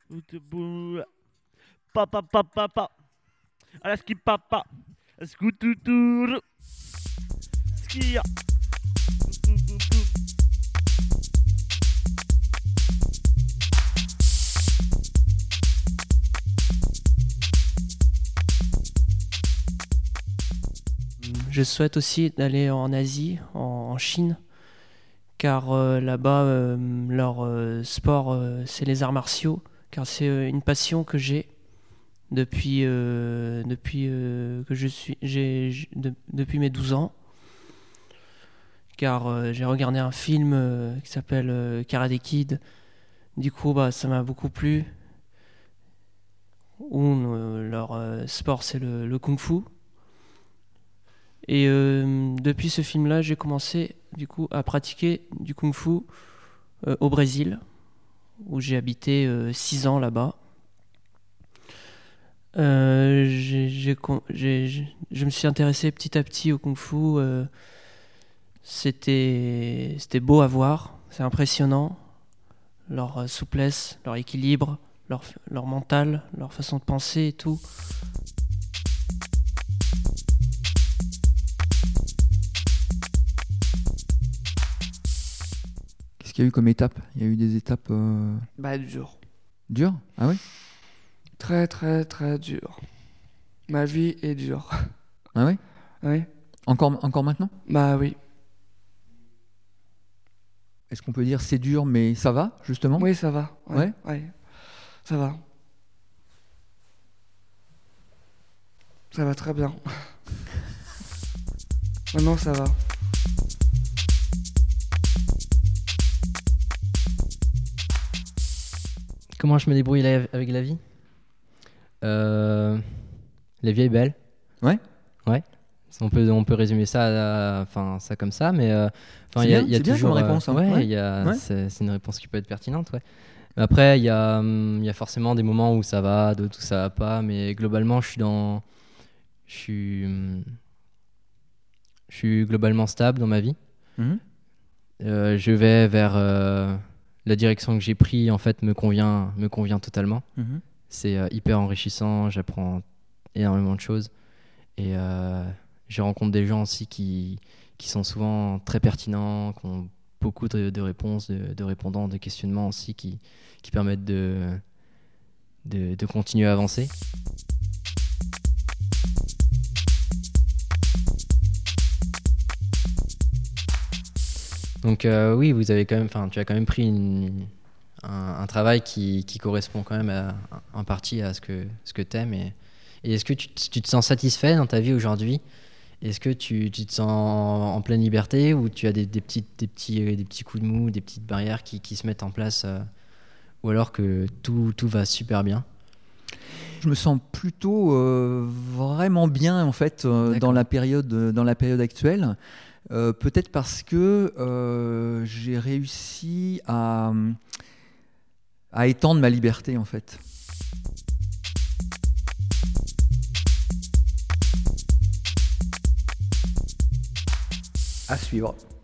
Papa, papa, papa. Alaski papa. Scootutour. Skia. Je souhaite aussi d'aller en Asie, en Chine, car là-bas, leur sport, c'est les arts martiaux, car c'est une passion que j'ai depuis que depuis mes 12 ans, car j'ai regardé un film qui s'appelle Karate Kid. Du coup, ça m'a beaucoup plu, où leur sport, c'est le kung-fu. Et depuis ce film-là, j'ai commencé du coup à pratiquer du kung-fu au Brésil, où j'ai habité 6 ans là-bas. Je me suis intéressé petit à petit au kung-fu. C'était beau à voir, c'est impressionnant. Leur souplesse, leur équilibre, leur mental, leur façon de penser et tout. Qu'est-ce qu'il y a eu comme étape? Il y a eu des étapes Dur. dures? Ah oui? Très, très, très dur. Ma vie est dure. Ah oui? Oui. Encore maintenant? Bah oui. Est-ce qu'on peut dire c'est dur mais ça va, justement? Oui, ça va. Ouais? Ouais. Ça va. Ça va très bien. Maintenant, ça va. Comment je me débrouille avec la vie? La vie est belle. Ouais? Ouais. On peut résumer ça, ça comme ça, mais C'est il y a bien toujours comme réponse, hein. ouais, Ouais. Ouais. c'est une réponse qui peut être pertinente, ouais. Mais après, il y a forcément des moments où ça va, d'autres où ça va pas, mais globalement, je suis globalement stable dans ma vie. Mhm. Je vais vers la direction que j'ai pris, en fait, me convient totalement. Mhm. C'est hyper enrichissant, j'apprends énormément de choses et je rencontre des gens aussi qui sont souvent très pertinents, qui ont beaucoup de réponses, de répondants, de questionnements aussi qui permettent de continuer à avancer. Donc oui, tu as quand même pris un travail qui correspond quand même en partie à ce que tu aimes. Et est-ce que tu te sens satisfait dans ta vie aujourd'hui? Est-ce que tu te sens en pleine liberté ou tu as des petits coups de mou, des petites barrières qui se mettent en place ou alors que tout va super bien? Je me sens plutôt vraiment bien en fait dans la période actuelle. Peut-être parce que j'ai réussi à étendre ma liberté en fait. À suivre.